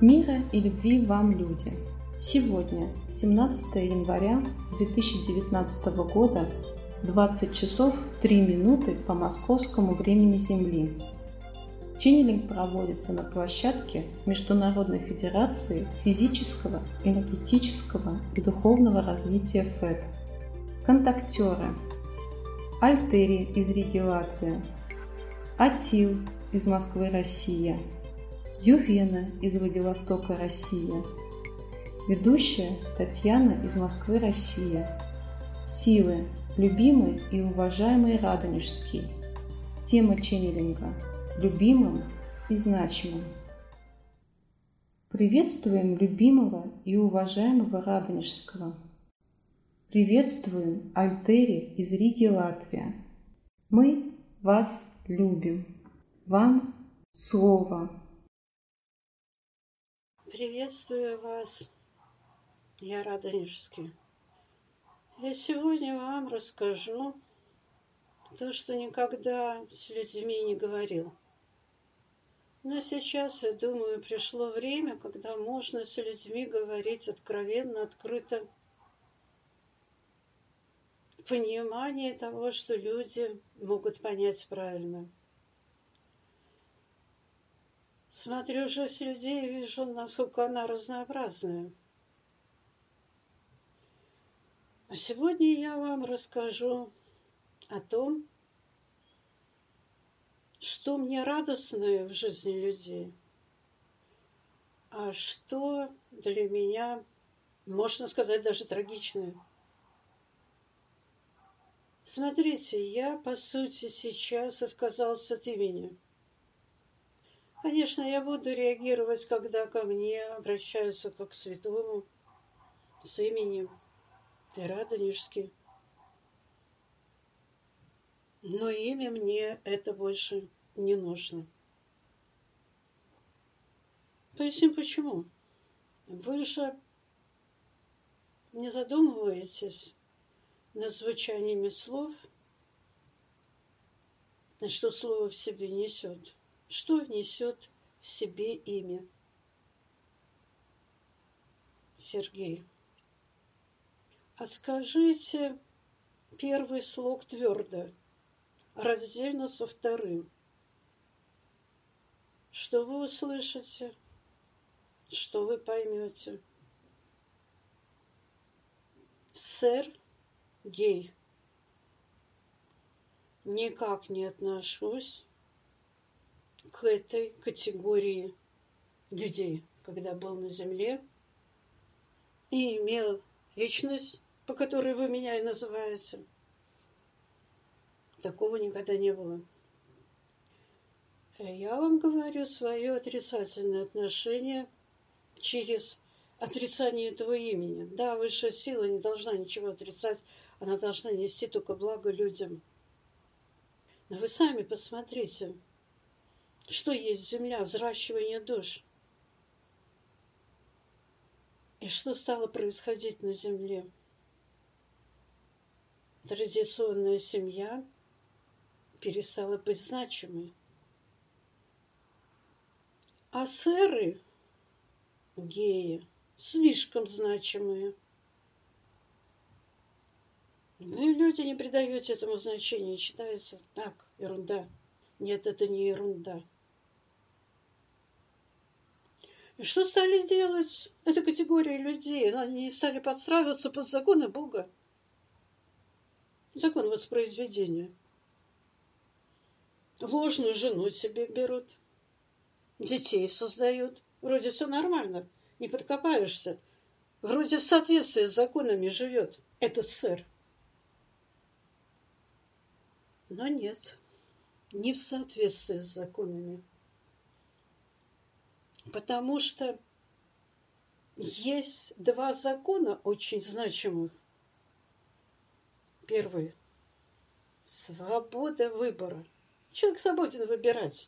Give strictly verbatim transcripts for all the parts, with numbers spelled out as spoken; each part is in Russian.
Мира и любви вам, люди! Сегодня, семнадцатое января две тысячи девятнадцатого года, двадцать часов три минуты по московскому времени Земли. Ченнелинг проводится на площадке Международной Федерации физического, энергетического и духовного развития ФЭД. Контактеры: Альтери из Риги, Латвия, Атил из Москвы, Россия, Ювена из Владивостока, Россия, ведущая Татьяна из Москвы, Россия. Силы: любимый и уважаемый Радонежский. Тема ченнелинга: любимым и значимым. Приветствуем любимого и уважаемого Радонежского. Приветствуем Альтери из Риги, Латвия. Мы вас любим. Вам слово. Приветствую вас, я Радонежский. Я сегодня вам расскажу то, что никогда с людьми не говорил. Но сейчас, я думаю, пришло время, когда можно с людьми говорить откровенно, открыто. Понимание того, что люди могут понять правильно. Смотрю жизнь людей и вижу, насколько она разнообразная. А сегодня я вам расскажу о том, что мне радостное в жизни людей, а что для меня, можно сказать, даже трагичное. Смотрите, я, по сути, сейчас отказался от имени. Конечно, я буду реагировать, когда ко мне обращаются как к святому, с именем и Радонежский. Но имя мне это больше не нужно. Поясню почему. Вы же не задумываетесь над звучаниями слов, что слово в себе несет. Что несет в себе имя? Сергей. А скажите первый слог твердо, раздельно со вторым. Что вы услышите? Что вы поймете? Сергей. Никак не отношусь к этой категории людей, когда был на земле и имел личность, по которой вы меня и называете. Такого никогда не было. Я вам говорю свое отрицательное отношение через отрицание этого имени. Да, высшая сила не должна ничего отрицать, она должна нести только благо людям. Но вы сами посмотрите, что есть земля, взращивание душ. И что стало происходить на земле? Традиционная семья перестала быть значимой. А сэры, геи, слишком значимые. Вы, люди, не придаете этому значения. Считается так, ерунда. Нет, это не ерунда. И что стали делать эта категория людей? Они стали подстраиваться под законы Бога. Закон воспроизведения. Ложную жену себе берут. Детей создают. Вроде все нормально. Не подкопаешься. Вроде в соответствии с законами живет этот сэр. Но нет. Не в соответствии с законами. Потому что есть два закона очень значимых. Первый. Свобода выбора. Человек свободен выбирать.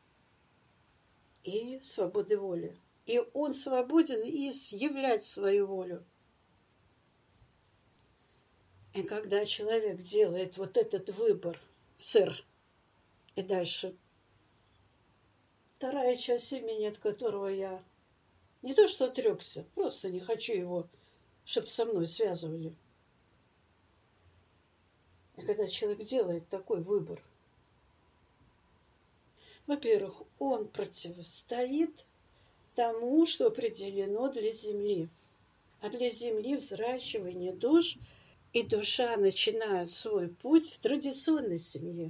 И свободы воли. И он свободен изъявлять свою волю. И когда человек делает вот этот выбор, сэр, и дальше. Вторая часть имени, от которого я Не то, что отрекся, просто не хочу его, чтобы со мной связывали. И когда человек делает такой выбор, во-первых, он противостоит тому, что определено для Земли. А для Земли взращивание душ, и душа начинает свой путь в традиционной семье.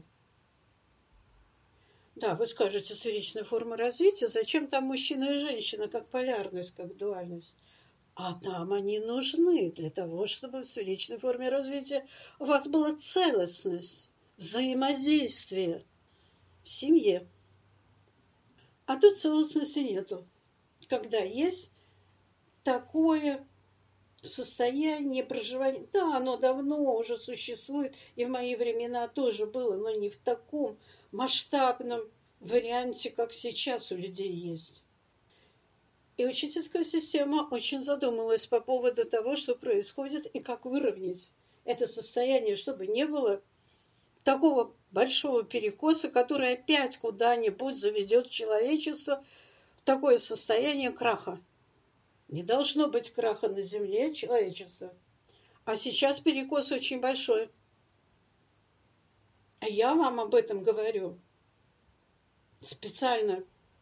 Да, вы скажете, сферичная форма развития, зачем там мужчина и женщина, как полярность, как дуальность? А там они нужны для того, чтобы в сферичной форме развития у вас была целостность, взаимодействие в семье. А тут целостности нету. Когда есть такое состояние проживания, да, оно давно уже существует, и в мои времена тоже было, но не в таком масштабном варианте, как сейчас у людей есть. И учительская система очень задумалась по поводу того, что происходит, и как выровнять это состояние, чтобы не было такого большого перекоса, который опять куда-нибудь заведет человечество в такое состояние краха. Не должно быть краха на земле человечества. А сейчас перекос очень большой. А я вам об этом говорю специально,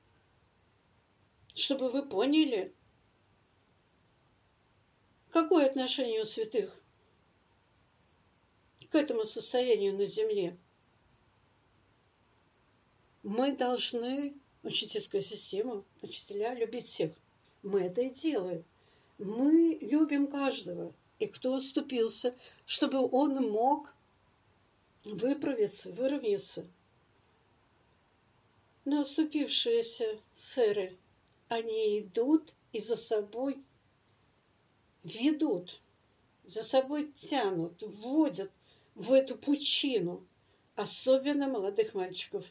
чтобы вы поняли, какое отношение у святых к этому состоянию на земле. Мы должны, учительская система, учителя, любить всех. Мы это и делаем. Мы любим каждого. И кто оступился, чтобы он мог выправиться, выровняться. Но оступившиеся сэры, они идут и за собой ведут, за собой тянут, вводят в эту пучину, особенно молодых мальчиков.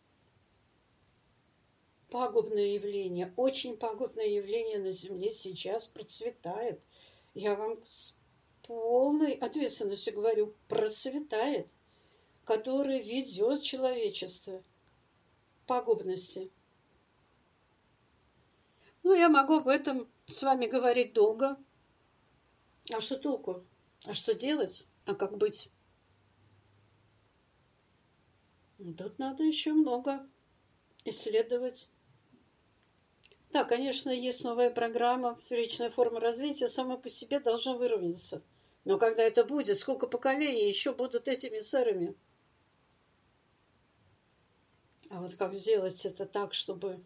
Пагубное явление, очень пагубное явление на Земле сейчас процветает. Я вам с полной ответственностью говорю, процветает, который ведет человечество к пагубности. Ну, я могу об этом с вами говорить долго. А что толку? А что делать? А как быть? Тут надо еще много исследовать. Да, конечно, есть новая программа, вторичная форма развития, сама по себе должна выровняться. Но когда это будет, сколько поколений еще будут этими сэрами? А вот как сделать это так, чтобы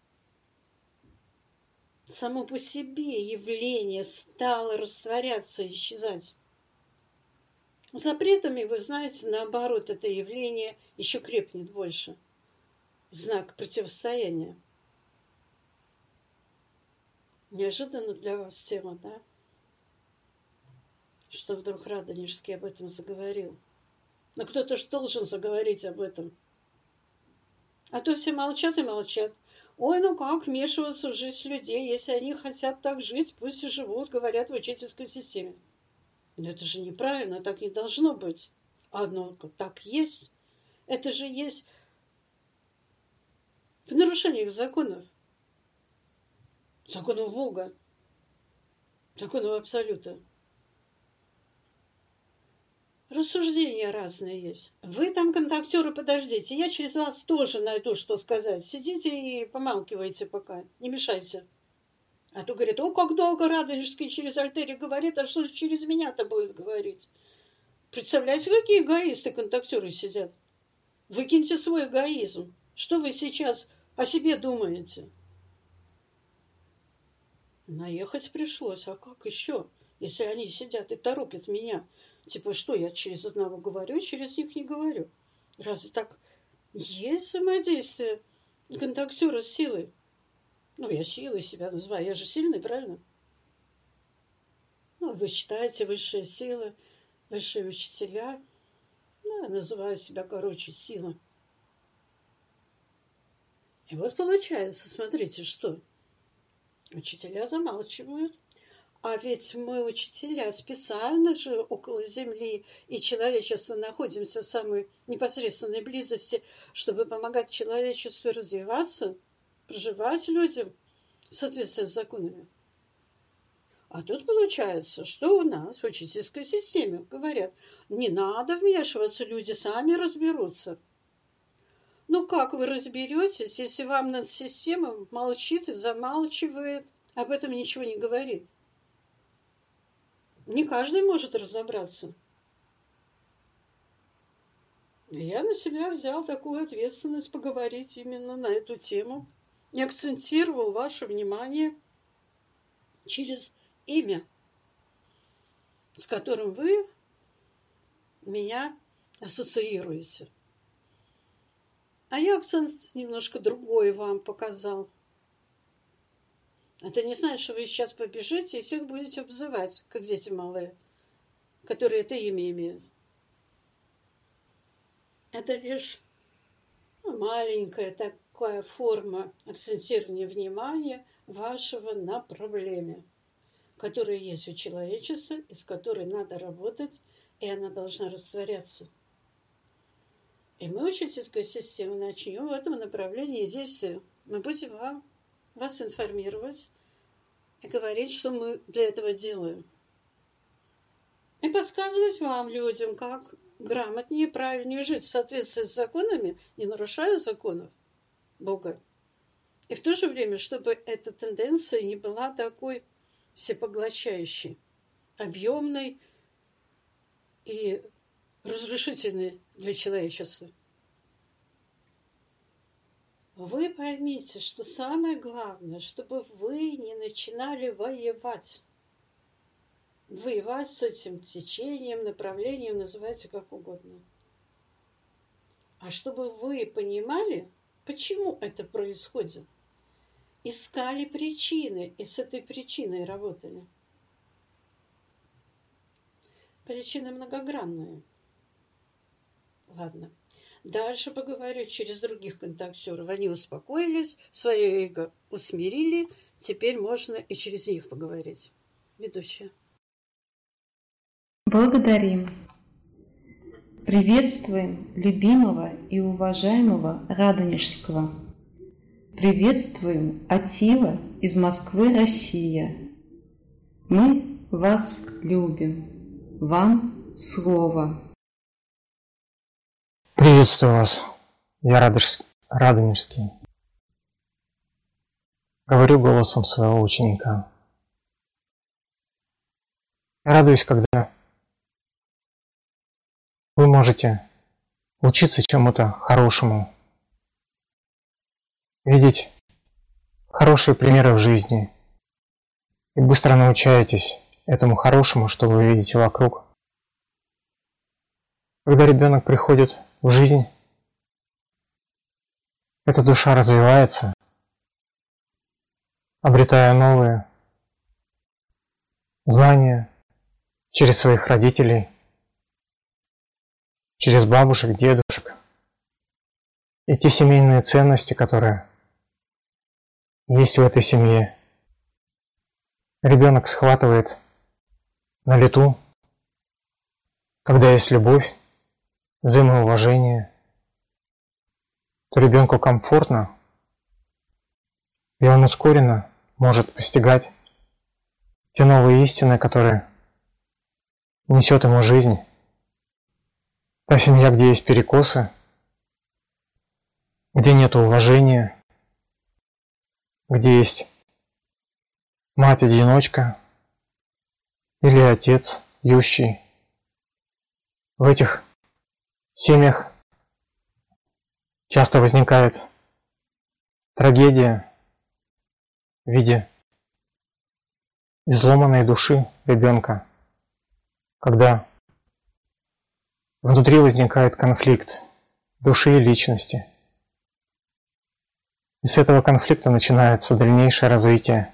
само по себе явление стало растворяться, исчезать? Запретами, вы знаете, наоборот, это явление еще крепнет больше. Знак противостояния. Неожиданно для вас тема, да? Что вдруг Радонежский об этом заговорил. Но кто-то же должен заговорить об этом. А то все молчат и молчат. Ой, ну как вмешиваться в жизнь людей, если они хотят так жить, пусть и живут, говорят в учительской системе. Но это же неправильно, так не должно быть. Оно так есть. Это же есть в нарушениях законов. Законов Бога. Законов Абсолюта. Рассуждения разные есть. Вы там, контактеры, подождите. Я через вас тоже найду, что сказать. Сидите и помалкивайте пока. Не мешайте. А то говорит, о, как долго Радонежский через альтерий говорит, а что же через меня-то будет говорить? Представляете, какие эгоисты контактеры сидят? Выкиньте свой эгоизм. Что вы сейчас о себе думаете? Наехать пришлось. А как еще, если они сидят и торопят меня? Типа, что я через одного говорю, через них не говорю. Разве так есть взаимодействие контактера с силой? Ну, я силой себя называю. Я же сильный, правильно? Ну, вы считаете высшие силы, высшие учителя. Ну, я называю себя, короче, сила. И вот получается, смотрите, что учителя замалчивают. А ведь мы, учителя, специально же около Земли и человечества находимся в самой непосредственной близости, чтобы помогать человечеству развиваться, проживать людям, в соответствии с законами. А тут получается, что у нас в учительской системе говорят, не надо вмешиваться, люди сами разберутся. Ну как вы разберетесь, если вам над системой молчит и замалчивает, об этом ничего не говорит? Не каждый может разобраться. Я на себя взял такую ответственность поговорить именно на эту тему и акцентировал ваше внимание через имя, с которым вы меня ассоциируете. А я акцент немножко другой вам показал. Это не значит, что вы сейчас побежите и всех будете обзывать, как дети малые, которые это имя имеют. Это лишь маленькая такая форма акцентирования внимания вашего на проблеме, которая есть у человечества, и с которой надо работать, и она должна растворяться. И мы, учительская система, начнем в этом направлении действия. Мы будем вам, вас информировать и говорить, что мы для этого делаем. И подсказывать вам, людям, как грамотнее и правильнее жить в соответствии с законами, не нарушая законов Бога. И в то же время, чтобы эта тенденция не была такой всепоглощающей, объемной и разрушительной для человечества. Вы поймите, что самое главное, чтобы вы не начинали воевать. Воевать с этим течением, направлением, называйте как угодно. А чтобы вы понимали, почему это происходит. Искали причины и с этой причиной работали. Причины многогранные. Ладно. Дальше поговорю через других контактеров. Они успокоились, свое эго усмирили. Теперь можно и через них поговорить. Ведущая. Благодарим. Приветствуем любимого и уважаемого Радонежского. Приветствуем Атила из Москвы, Россия. Мы вас любим. Вам слово. Приветствую вас, я Радош... Радонежский. Говорю голосом своего ученика. Я радуюсь, когда вы можете учиться чему-то хорошему, видеть хорошие примеры в жизни и быстро научаетесь этому хорошему, что вы видите вокруг. Когда ребенок приходит в жизнь, эта душа развивается, обретая новые знания через своих родителей, через бабушек, дедушек. И те семейные ценности, которые есть в этой семье, ребенок схватывает на лету, когда есть любовь, взаимоуважение, то ребенку комфортно, и он ускоренно может постигать те новые истины, которые несет ему жизнь. Та семья, где есть перекосы, где нет уважения, где есть мать-одиночка или отец ющий. В этих семьях часто возникает трагедия в виде изломанной души ребенка, когда внутри возникает конфликт души и личности. И с этого конфликта начинается дальнейшее развитие.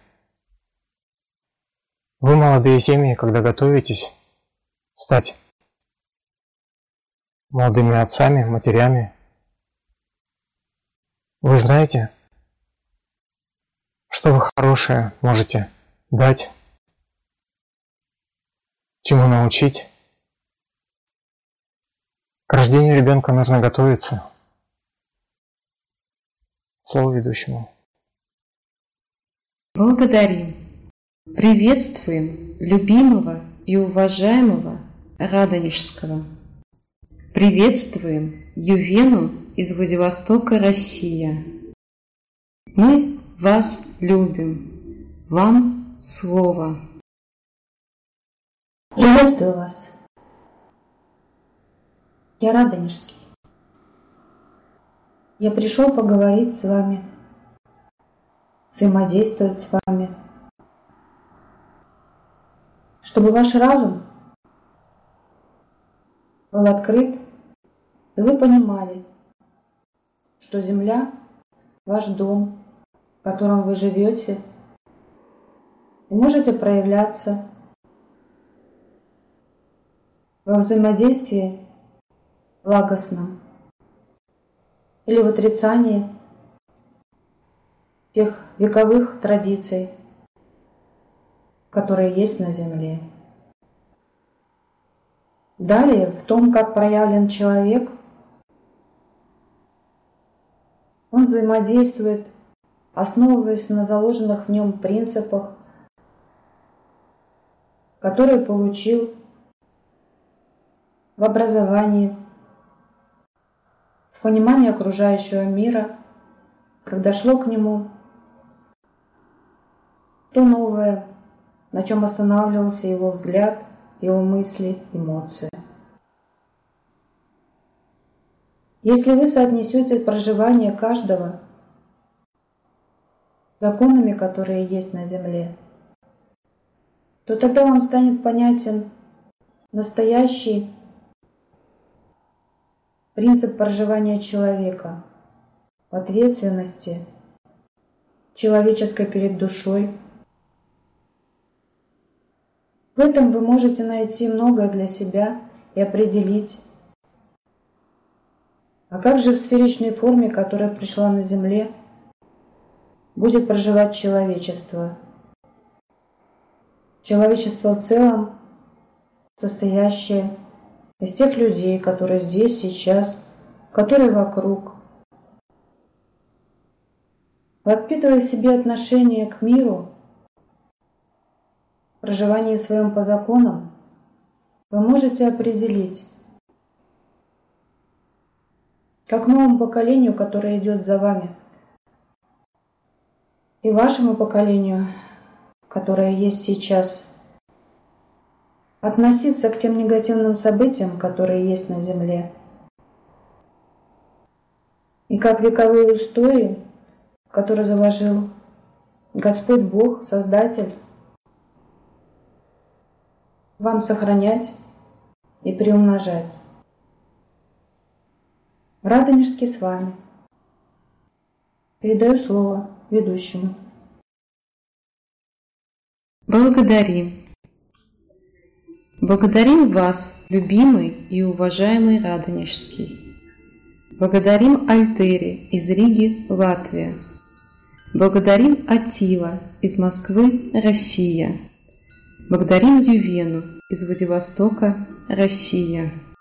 Вы, молодые семьи, когда готовитесь стать молодыми отцами, матерями, вы знаете, что вы хорошее можете дать, чему научить. К рождению ребенка нужно готовиться. Слово ведущему. Благодарим, приветствуем любимого и уважаемого Радонежского. Приветствуем Ювену из Владивостока, Россия. Мы вас любим. Вам слово. Приветствую вас. Я Радонежский. Я пришел поговорить с вами, взаимодействовать с вами, чтобы ваш разум был открыт, и вы понимали, что Земля – ваш дом, в котором вы живете, и можете проявляться во взаимодействии благостном или в отрицании тех вековых традиций, которые есть на Земле. Далее, в том, как проявлен человек, он взаимодействует, основываясь на заложенных в нем принципах, которые получил в образовании, в понимании окружающего мира, когда шло к нему то новое, на чем останавливался его взгляд, его мысли, эмоции. Если вы соотнесете проживание каждого с законами, которые есть на Земле, то тогда вам станет понятен настоящий принцип проживания человека в ответственности человеческой перед душой. В этом вы можете найти многое для себя и определить. А как же в сферичной форме, которая пришла на Земле, будет проживать человечество? Человечество в целом, состоящее из тех людей, которые здесь, сейчас, которые вокруг. Воспитывая в себе отношение к миру, проживании своем по законам, вы можете определить, как новому поколению, которое идет за вами, и вашему поколению, которое есть сейчас, относиться к тем негативным событиям, которые есть на Земле. И как вековые устои, которые заложил Господь Бог, Создатель, вам сохранять и приумножать. Радонежский с вами. Передаю слово ведущему. Благодарим. Благодарим вас, любимый и уважаемый Радонежский. Благодарим Альтери из Риги, Латвия. Благодарим Атила из Москвы, Россия. Благодарим Ювену из Владивостока, Россия.